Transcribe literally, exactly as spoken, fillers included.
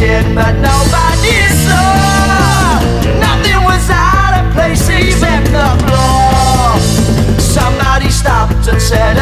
kitchen, but nobody saw. Nothing was out of place, even the floor. Somebody stopped and said,